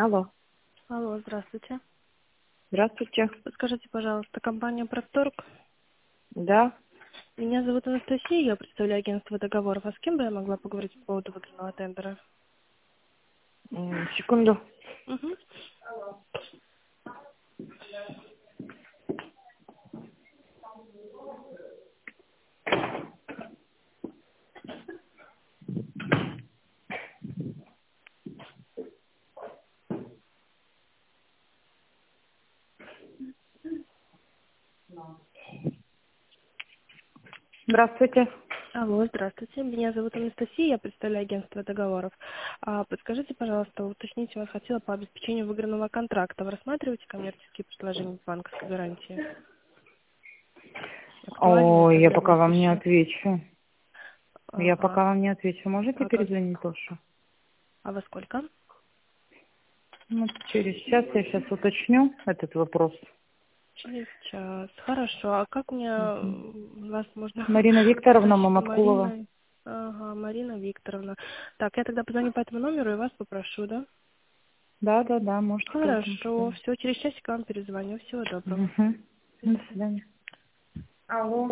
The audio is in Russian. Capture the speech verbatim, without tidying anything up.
Алло. Алло, здравствуйте. Здравствуйте. Подскажите, пожалуйста, компания «Прокторг». Да. Меня зовут Анастасия, я представляю агентство договоров. А с кем бы я могла поговорить по поводу выигранного тендера? М, Секунду. Угу. Здравствуйте. Алло, здравствуйте. Меня зовут Анастасия, я представляю агентство договоров. А подскажите, пожалуйста, уточните, вас хотела по обеспечению выигранного контракта. Вы рассматриваете коммерческие предложения с банковской гарантией? Актуальны Ой, это я для пока вам не будущего? отвечу. Я Ага. пока вам не отвечу. Можете А, как... перезвонить тоже? а во сколько? Ну, через час я сейчас уточню этот вопрос. Через час. Хорошо. А как мне Мгм. м, вас можно Марина Викторовна уточнить? Маматкулова. Марина. Ага, Марина Викторовна. Так, я тогда позвоню по этому номеру и вас попрошу, да? Да, да, да, можете по этому Хорошо. позвонить. Все, через часик вам перезвоню. Всего доброго. Угу. До До свидания. свидания. Алло.